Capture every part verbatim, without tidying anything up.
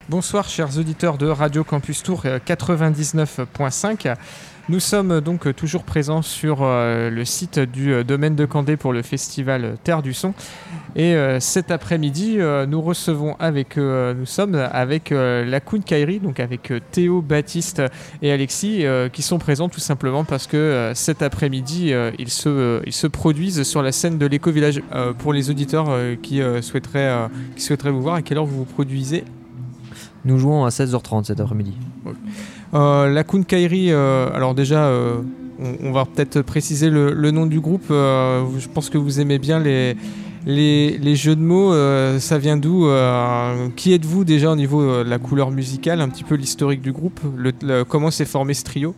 Bonsoir chers auditeurs de Radio Campus Tour quatre-vingt-dix-neuf point cinq. Nous sommes donc toujours présents sur euh, le site du euh, domaine de Candé pour le festival Terre du Son. Et euh, cet après-midi, euh, nous recevons avec, euh, nous sommes avec euh, la Kun Kairi, donc avec euh, Théo, Baptiste et Alexis, euh, qui sont présents tout simplement parce que euh, cet après-midi, euh, ils, se, euh, ils se produisent sur la scène de l'Éco-Village. Euh, pour les auditeurs euh, qui, euh, souhaiteraient, euh, qui souhaiteraient vous voir, à quelle heure vous vous produisez ? Nous jouons à seize heures trente cet après-midi. Okay. Euh, la Kun Kairi, euh, alors déjà, euh, on, on va peut-être préciser le, le nom du groupe. Euh, je pense que vous aimez bien les, les, les jeux de mots. Euh, ça vient d'où euh, Qui êtes-vous déjà au niveau de la couleur musicale? Un petit peu l'historique du groupe. Le, le, comment s'est formé ce trio?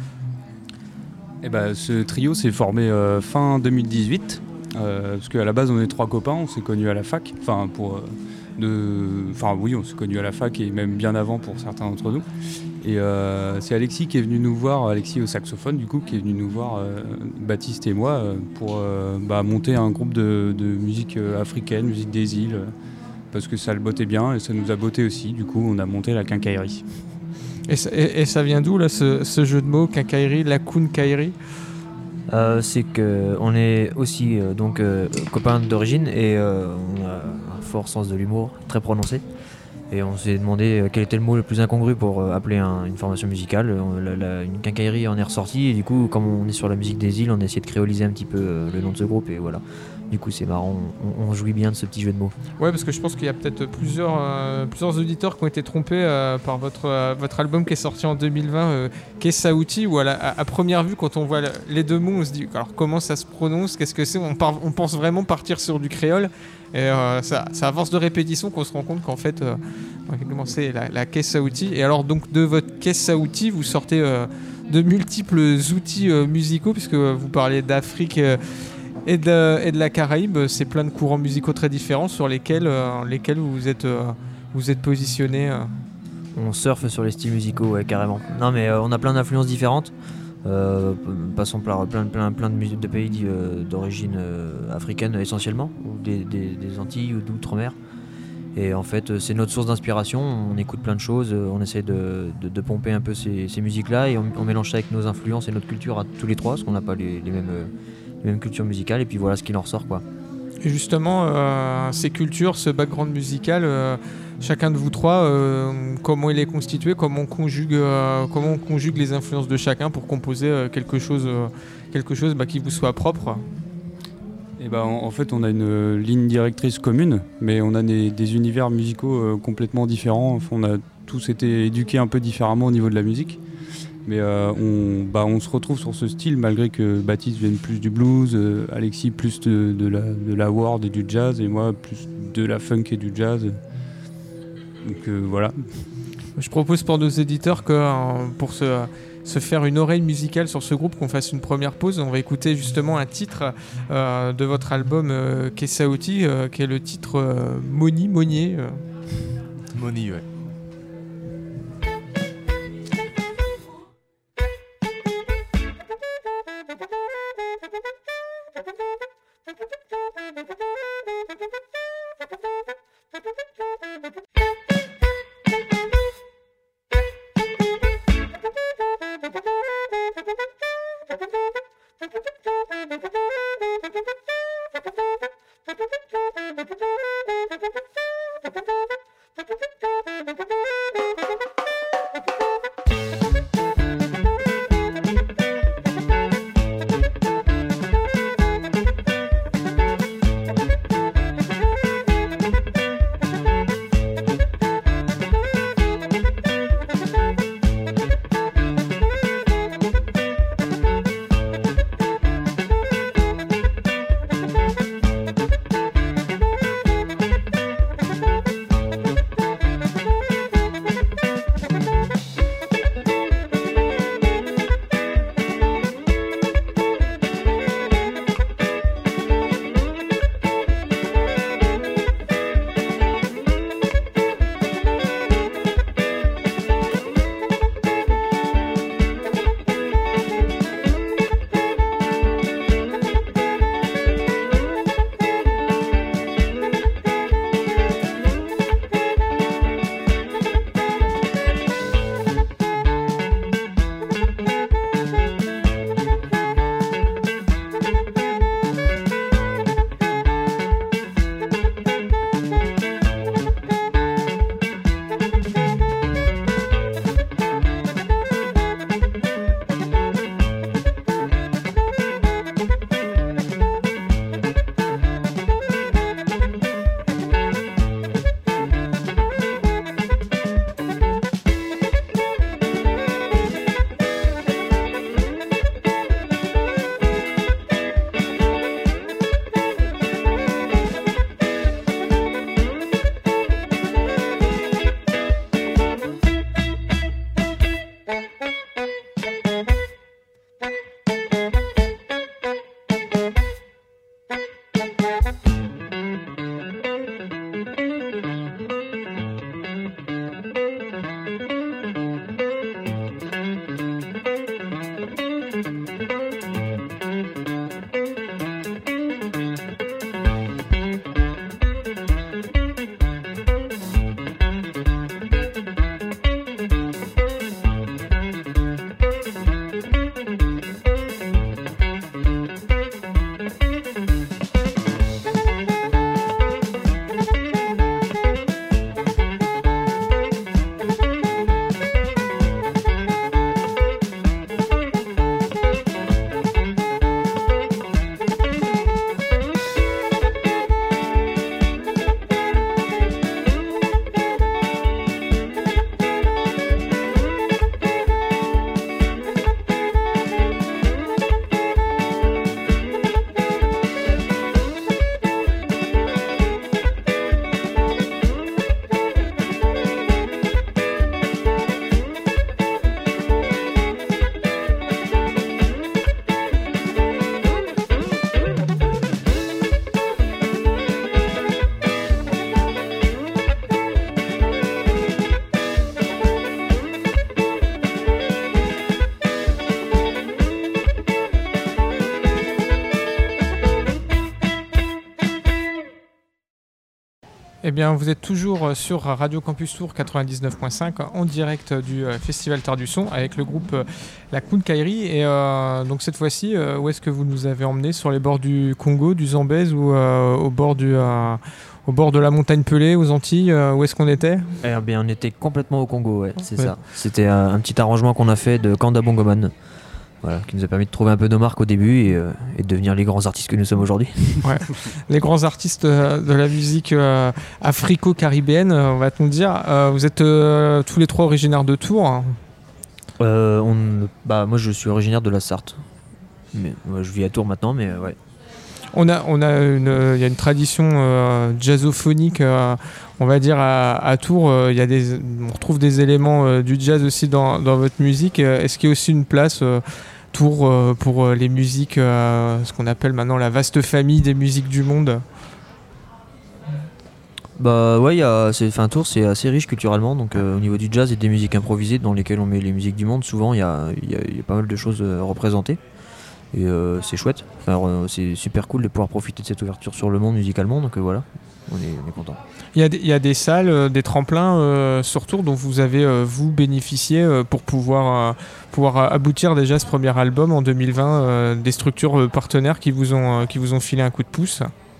Eh ben, ce trio s'est formé euh, fin deux mille dix-huit. Euh, parce qu'à la base, on est trois copains. On s'est connus à la fac. Enfin, pour... Euh, De... Enfin oui, on s'est connus à la fac et même bien avant pour certains d'entre nous. Et euh, c'est Alexis qui est venu nous voir, Alexis au saxophone du coup, qui est venu nous voir, euh, Baptiste et moi, euh, pour euh, bah, monter un groupe de, de musique euh, africaine, musique des îles, euh, parce que ça le bottait bien et ça nous a botté aussi. Du coup, on a monté la Kun Kairi. Et, et, et ça vient d'où là, ce, ce jeu de mots, Kun Kairi, la Kun Kairi? Euh, c'est qu'on est aussi euh, donc, euh, copains d'origine et euh, on a un fort sens de l'humour, très prononcé. Et on s'est demandé quel était le mot le plus incongru pour euh, appeler un, une formation musicale. On, la, la, une quincaillerie en est ressortie et du coup, comme on est sur la musique des îles, on a essayé de créoliser un petit peu euh, le nom de ce groupe et voilà. Du coup, c'est marrant, on, on jouit bien de ce petit jeu de mots. Ouais, parce que je pense qu'il y a peut-être plusieurs, euh, plusieurs auditeurs qui ont été trompés euh, par votre, euh, votre album qui est sorti en deux mille vingt, euh, Kessaouti, où à, la, à, à première vue, quand on voit les deux mots, on se dit alors comment ça se prononce, qu'est-ce que c'est, on, part, on pense vraiment partir sur du créole. Et euh, ça, ça à force de répétition qu'on se rend compte qu'en fait, euh, on a commencé la, la Kessaouti. Et alors, donc, de votre Kessaouti, vous sortez euh, de multiples outils euh, musicaux, puisque vous parlez d'Afrique. Euh, Et de, et de la Caraïbe, c'est plein de courants musicaux très différents sur lesquels, euh, lesquels vous êtes, euh, vous êtes positionné. Euh. On surfe sur les styles musicaux, ouais, carrément. Non, mais euh, on a plein d'influences différentes. Euh, passons par plein, plein, plein de, musiques de pays euh, d'origine euh, africaine essentiellement, ou des, des, des Antilles ou d'outre-mer. Et en fait, c'est notre source d'inspiration. On écoute plein de choses, on essaie de, de, de pomper un peu ces, ces musiques-là et on, on mélange ça avec nos influences et notre culture à tous les trois, parce qu'on n'a pas les, les mêmes. Euh, même culture musicale, et puis voilà ce qu'il en ressort quoi. Et justement, euh, ces cultures, ce background musical, euh, chacun de vous trois, euh, comment il est constitué, comment on conjugue, euh, comment on conjugue les influences de chacun pour composer euh, quelque chose, euh, quelque chose bah, qui vous soit propre? Et bah, en, en fait, on a une ligne directrice commune, mais on a des, des univers musicaux euh, complètement différents. Enfin, on a tous été éduqués un peu différemment au niveau de la musique. Mais euh, on, bah, on se retrouve sur ce style malgré que Baptiste vienne plus du blues, euh, Alexis plus de, de, la, de la world et du jazz et moi plus de la funk et du jazz. Donc euh, voilà. Je propose pour nos éditeurs que euh, pour se, se faire une oreille musicale sur ce groupe, qu'on fasse une première pause. On va écouter justement un titre euh, de votre album euh, Kessaouti, euh, qui est le titre euh, Moni, Monier. Euh. Moni, ouais. Thank you. bien, vous êtes toujours sur Radio Campus Tour quatre-vingt-dix-neuf point cinq en direct du Festival Terre du Son avec le groupe La Kunkairi. Et euh, donc cette fois-ci, euh, où est-ce que vous nous avez emmenés? Sur les bords du Congo, du Zambèze ou euh, au bord du... Euh, Au bord de la montagne Pelée, aux Antilles, euh, où est-ce qu'on était? Eh bien, on était complètement au Congo, ouais, c'est ouais. ça. C'était un, un petit arrangement qu'on a fait de Kanda Bongoman, voilà, qui nous a permis de trouver un peu nos marques au début et, euh, et de devenir les grands artistes que nous sommes aujourd'hui. Ouais. Les grands artistes euh, de la musique euh, africo-caribéenne, euh, on va te nous dire. Euh, vous êtes euh, tous les trois originaires de Tours, hein. euh, on, bah, Moi, je suis originaire de la Sarthe. Mais, ouais, je vis à Tours maintenant, mais ouais. On a, on a une, il y a une tradition euh, jazzophonique, euh, on va dire à, à Tours. Euh, il y a des, on retrouve des éléments euh, du jazz aussi dans, dans votre musique. Euh, est-ce qu'il y a aussi une place euh, Tours euh, pour euh, les musiques, euh, ce qu'on appelle maintenant la vaste famille des musiques du monde? Bah ouais, y a, c'est, enfin, Tours c'est assez riche culturellement, donc euh, au niveau du jazz et des musiques improvisées dans lesquelles on met les musiques du monde, souvent il y a, y, a, y a pas mal de choses euh, représentées. Et euh, c'est chouette, enfin, euh, c'est super cool de pouvoir profiter de cette ouverture sur le monde musicalement, donc euh, voilà, on est, on est content. Il y a des, il y a des salles, euh, des tremplins euh, sur Tours dont vous avez euh, vous bénéficié euh, pour pouvoir, euh, pouvoir aboutir déjà à ce premier album en deux mille vingt, euh, des structures euh, partenaires qui vous, ont, euh, qui vous ont filé un coup de pouce?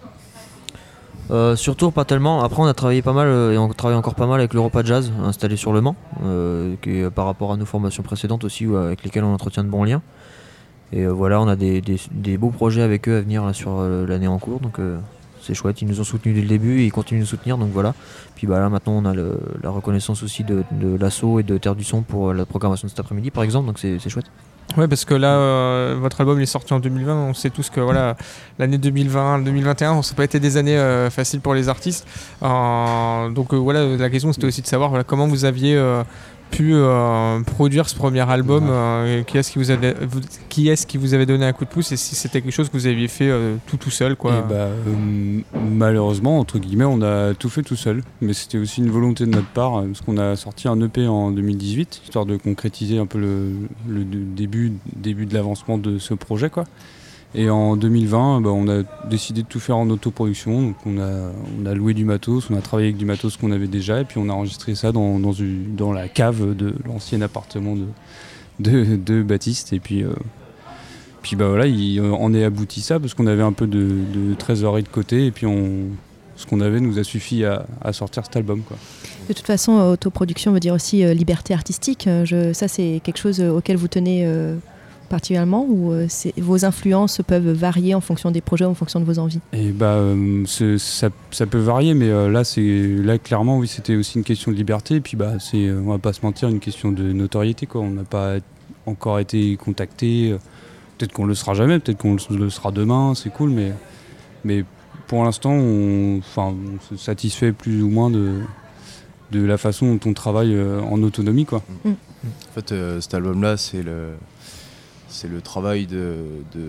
euh, Sur Tours pas tellement, après on a travaillé pas mal euh, et on travaille encore pas mal avec l'Europa Jazz installé sur le Mans, euh, qui est par rapport à nos formations précédentes aussi, où, avec lesquelles on entretient de bons liens. Et euh, voilà, on a des, des, des beaux projets avec eux à venir là, sur euh, l'année en cours, donc euh, c'est chouette, ils nous ont soutenus dès le début et ils continuent de nous soutenir, donc voilà. Puis bah, là maintenant on a le, la reconnaissance aussi de, de l'Asso et de Terre du Son pour euh, la programmation de cet après-midi par exemple, donc c'est, c'est chouette. Ouais, parce que là, euh, votre album est sorti en deux mille vingt, on sait tous que voilà, l'année deux mille vingt, deux mille vingt et un, ça n'a pas été des années euh, faciles pour les artistes. Euh, donc euh, voilà, la question c'était aussi de savoir voilà, comment vous aviez... Euh, pu euh, produire ce premier album, euh, qui est-ce qui vous avait vous, qui est-ce qui vous avait donné un coup de pouce et si c'était quelque chose que vous aviez fait euh, tout tout seul quoi. Et bah, euh, malheureusement entre guillemets on a tout fait tout seul, mais c'était aussi une volonté de notre part parce qu'on a sorti un E P en deux mille dix-huit histoire de concrétiser un peu le, le début, début de l'avancement de ce projet quoi. Et en deux mille vingt, bah, on a décidé de tout faire en autoproduction. Donc on a, on a loué du matos, on a travaillé avec du matos qu'on avait déjà, et puis on a enregistré ça dans, dans, une, dans la cave de l'ancien appartement de, de, de Baptiste. Et puis, euh, puis bah, voilà, il en est abouti ça parce qu'on avait un peu de, de trésorerie de côté, et puis on, ce qu'on avait nous a suffi à, à sortir cet album, quoi. De toute façon, autoproduction veut dire aussi euh, liberté artistique. Je, ça, c'est quelque chose auquel vous tenez euh... particulièrement, ou euh, vos influences peuvent varier en fonction des projets, en fonction de vos envies? Et bah, euh, ça, ça peut varier, mais euh, là, c'est, là, clairement, oui, c'était aussi une question de liberté. Et puis, bah, c'est, on va pas se mentir, une question de notoriété, quoi. On n'a pas encore été contacté. Peut-être qu'on le sera jamais, peut-être qu'on le sera demain. C'est cool, mais, mais pour l'instant, on, enfin, on se satisfait plus ou moins de, de la façon dont on travaille euh, en autonomie, quoi. Mm. En fait, euh, cet album-là, c'est le C'est le travail de, de,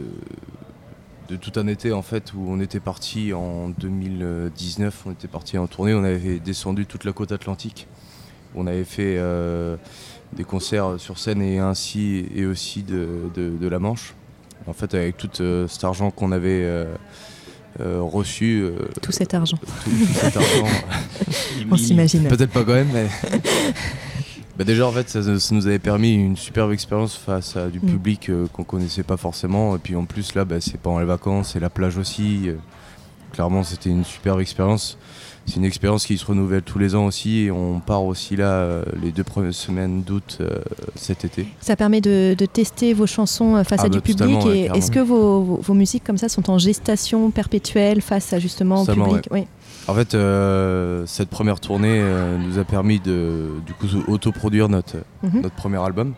de tout un été en fait, où on était parti en deux mille dix-neuf, on était parti en tournée, on avait descendu toute la côte atlantique. On avait fait euh, des concerts sur scène et ainsi et aussi de, de, de la Manche. En fait, avec tout euh, cet argent qu'on avait euh, euh, reçu. Euh, tout cet argent. Tout, tout cet argent. On s'imagine. Peut-être pas quand même, mais. Bah déjà en fait ça, ça nous avait permis une superbe expérience face à du mmh. public euh, qu'on connaissait pas forcément, et puis en plus là bah, c'est pendant les vacances, c'est la plage aussi, euh, clairement c'était une superbe expérience. C'est une expérience qui se renouvelle tous les ans aussi, et on part aussi là euh, les deux premières semaines d'août euh, cet été. Ça permet de, de tester vos chansons face ah à bah, du public, et ouais, est-ce que vos, vos, vos musiques comme ça sont en gestation perpétuelle face à justement totalement, au public? Ouais. Oui. En fait, euh, cette première tournée euh, nous a permis de du coup autoproduire notre mm-hmm. notre premier album.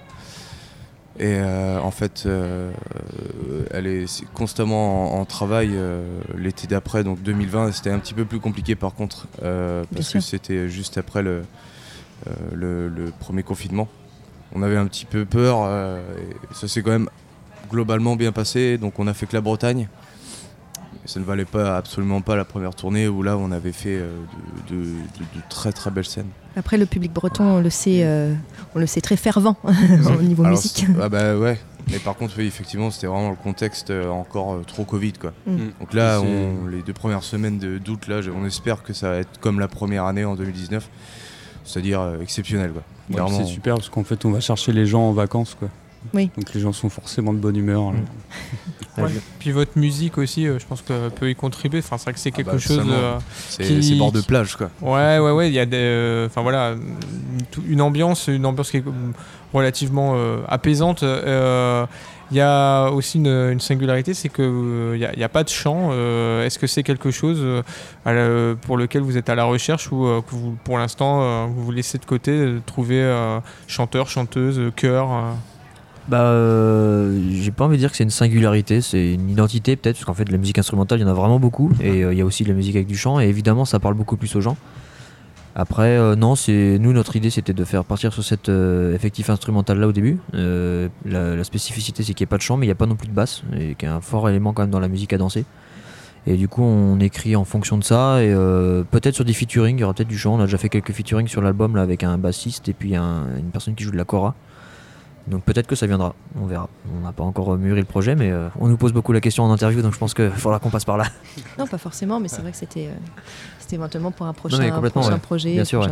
Et euh, en fait, euh, elle est constamment en, en travail euh, l'été d'après, donc deux mille vingt. C'était un petit peu plus compliqué par contre, euh, parce que c'était juste après le, euh, le le premier confinement. On avait un petit peu peur, euh, et ça s'est quand même globalement bien passé. Donc on a fait que la Bretagne. Ça ne valait pas, absolument pas la première tournée où là on avait fait euh, de, de, de, de très très belles scènes. Après le public breton on le sait, euh, on le sait très fervent au niveau Alors, musique. Ah bah ouais, Mais par contre, oui, effectivement, c'était vraiment le contexte euh, encore euh, trop Covid, quoi. Mm. Donc là, C'est- on, les deux premières semaines de- d'août, là, je- on espère que ça va être comme la première année en deux mille dix-neuf, c'est-à-dire euh, exceptionnel, quoi. Ouais, Clairement. c'est super parce qu'en fait, on va chercher les gens en vacances, quoi. Oui. Donc les gens sont forcément de bonne humeur. là. Ouais, Ouais. Puis votre musique aussi, euh, je pense que peut y contribuer. Enfin, c'est vrai que c'est Ah quelque bah, chose. totalement. euh, C'est qui- c'est bord de plage, quoi. Ouais, ouais, ouais. Il y a des, euh, enfin voilà, une, tout- une ambiance, une ambiance qui est euh, relativement euh, apaisante. Euh, Il y a aussi une, une singularité, c'est que euh, il y a- il n'y a, pas de chant. Euh, Est-ce que c'est quelque chose euh, à la- pour lequel vous êtes à la recherche ou euh, que vous, pour l'instant, euh, vous vous laissez de côté, euh, trouver euh, chanteur, chanteuse, euh, chœur euh. Bah, euh, j'ai pas envie de dire que c'est une singularité, c'est une identité peut-être, parce qu'en fait, de la musique instrumentale, il y en a vraiment beaucoup, et euh, il y a aussi de la musique avec du chant, et évidemment, ça parle beaucoup plus aux gens. Après, euh, non, c'est nous, notre idée, c'était de faire partir sur cet euh, effectif instrumental là au début. Euh, la, la spécificité, c'est qu'il n'y a pas de chant, mais il n'y a pas non plus de basse, et qu'il y a un fort élément quand même dans la musique à danser. Et du coup, on écrit en fonction de ça, et euh, peut-être sur des featuring, il y aura peut-être du chant. On a déjà fait quelques featuring sur l'album là avec un bassiste et puis un- une personne qui joue de la kora. Donc peut-être que ça viendra, on verra. On n'a pas encore mûri le projet, mais euh, on nous pose beaucoup la question en interview, donc je pense qu'il faudra qu'on passe par là. Non, pas forcément, mais c'est vrai que c'était euh, c'était éventuellement pour un prochain, mais complètement, prochain ouais. projet. Bien sûr, prochain-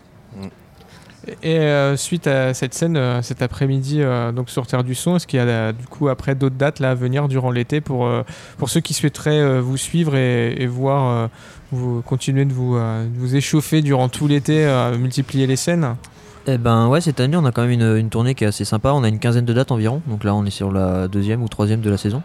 Et euh, suite à cette scène, euh, cet après-midi, euh, donc sur Terre du Son, est-ce qu'il y a euh, du coup après d'autres dates là à venir durant l'été pour, euh, pour ceux qui souhaiteraient euh, vous suivre et, et voir euh, vous continuer de vous, euh, de vous échauffer durant tout l'été, euh, multiplier les scènes? Eh ben ouais, cette année on a quand même une, une tournée qui est assez sympa, on a une quinzaine de dates environ, donc là on est sur la deuxième ou troisième de la saison.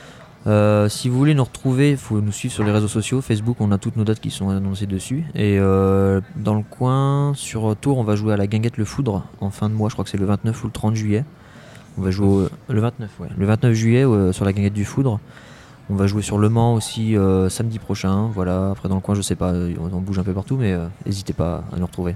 Euh, si vous voulez nous retrouver, il faut nous suivre sur les réseaux sociaux, Facebook, on a toutes nos dates qui sont annoncées dessus. Et euh, dans le coin, sur Tours, on va jouer à la Guinguette Le Foudre en fin de mois, je crois que c'est le vingt-neuf ou le trente juillet. On va jouer au- le vingt-neuf, ouais. Le vingt-neuf juillet euh, sur la Guinguette du Foudre. On va jouer sur Le Mans aussi euh, samedi prochain, voilà. Après dans le coin, je sais pas, on, on bouge un peu partout, mais euh, n'hésitez pas à nous retrouver.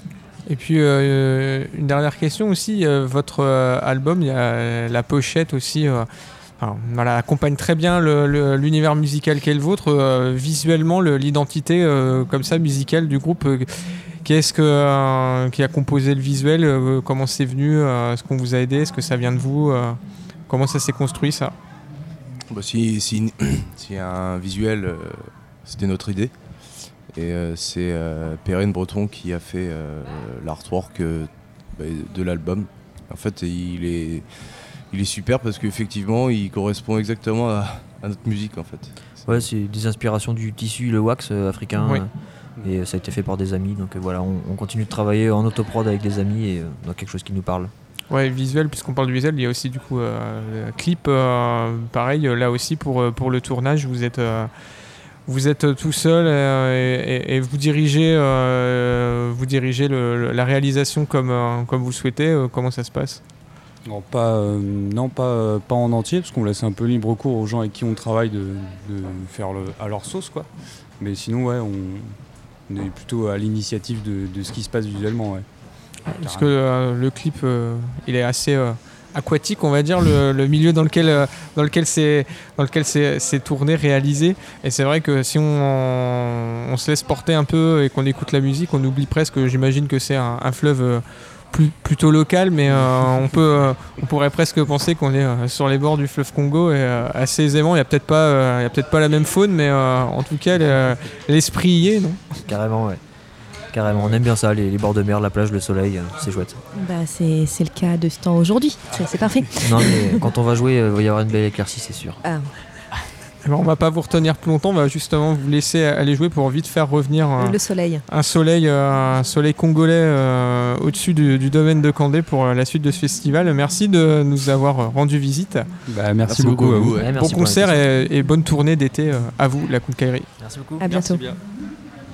Et puis euh, une dernière question aussi, euh, votre euh, album, il y a la pochette aussi, euh, enfin, voilà, accompagne très bien le- le- l'univers musical qu'est le vôtre, euh, visuellement le- l'identité euh, comme ça musicale du groupe. Euh, qui est-ce que, euh, qui a composé le visuel, euh, comment c'est venu, euh, est-ce qu'on vous a aidé, est-ce que ça vient de vous, euh, comment ça s'est construit ça? Bah, si, si, s'il y a un visuel, euh, c'était notre idée. Et euh, c'est euh, Perrine Breton qui a fait euh, l'artwork euh, bah, de l'album. En fait, il est, il est super parce qu'effectivement, il correspond exactement à, à notre musique, en fait. Ouais, c'est des inspirations du tissu, le wax euh, africain. Oui. euh, et ça a été fait par des amis. Donc euh, voilà, on, on continue de travailler en autoprod avec des amis et euh, dans quelque chose qui nous parle. Ouais, visuel, puisqu'on parle du visuel, il y a aussi du coup euh, le clip, euh, pareil, euh, là aussi pour, euh, pour le tournage, vous êtes, euh, vous êtes tout seul euh, et, et- et vous dirigez, euh, vous dirigez le- le- la réalisation comme, euh, comme vous le souhaitez, euh, comment ça se passe? Non, pas, euh, non pas, euh, pas en entier, parce qu'on laisse un peu libre cours aux gens avec qui on travaille de, de faire le, à leur sauce, quoi. Mais sinon, ouais, on, on est plutôt à l'initiative de, de ce qui se passe visuellement, ouais. Parce que euh, le clip, euh, il est assez euh, aquatique, on va dire, le, le milieu dans lequel, euh, dans lequel c'est, dans lequel c'est, c'est tourné, réalisé. Et c'est vrai que si on, on se laisse porter un peu et qu'on écoute la musique, on oublie presque, j'imagine que c'est un, un fleuve euh, plus, plutôt local, mais euh, on, peut, euh, on pourrait presque penser qu'on est euh, sur les bords du fleuve Congo et euh, assez aisément. Il n'y a peut-être pas, euh, il y a peut-être pas la même faune, mais euh, en tout cas, le- l'esprit y est, non? Carrément, ouais. Carrément, on aime bien ça, les, les bords de mer, la plage, le soleil, euh, c'est chouette. Bah, c'est c'est le cas de ce temps aujourd'hui, c'est c'est parfait. Non, mais quand on va jouer, euh, il va y avoir une belle éclaircie, c'est sûr. Ah, Alors, on va pas vous retenir plus longtemps, on va justement vous laisser aller jouer pour vite faire revenir euh, le soleil. un soleil, euh, un soleil congolais euh, au-dessus du, du domaine de Candé pour euh, la suite de ce festival. Merci de nous avoir euh, rendu visite. Bah, merci, beaucoup à vous. Ouais, Bon merci pour concert l'invitation. et, et bonne tournée d'été euh, à vous, la Kunkairi. Merci beaucoup. À bientôt. Merci bien.